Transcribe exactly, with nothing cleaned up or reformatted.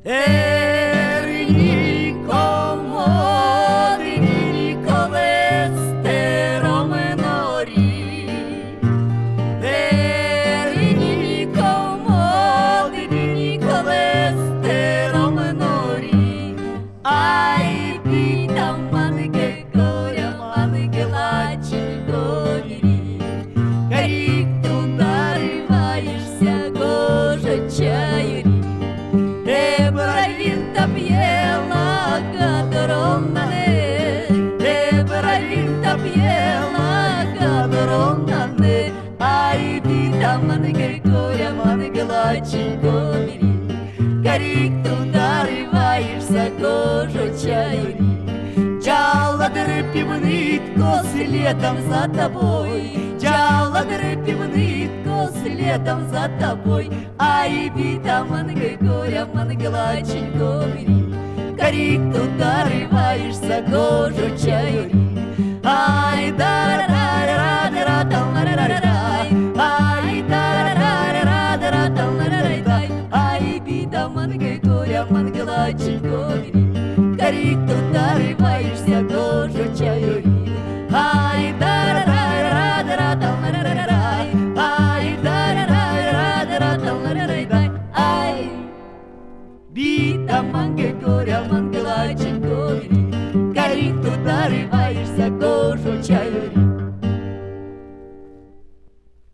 Терні комоди, колестером норі. Терні комоди, колестером норі. Ай, пита манге горя, манге лаченько вірі. Карік туда риваєшся, гожа чайорі. Тебравинта п'єла, кадром на не. Тебравинта п'єла, кадром на не. Ай, пита манге горя, манге лаченько вірі. Карік туда риваєшся, гожа чайорі. Джаладер півнитко слідом за тобой. Джаладер півнитко слідом за тобой. Ай, пита манге горя, манге лаченько вірі. Карік туда риваєшся, гожа чайорі. Ай, да-ра-ра-ра-ра-ра-ра-ра-ра-ра-ра.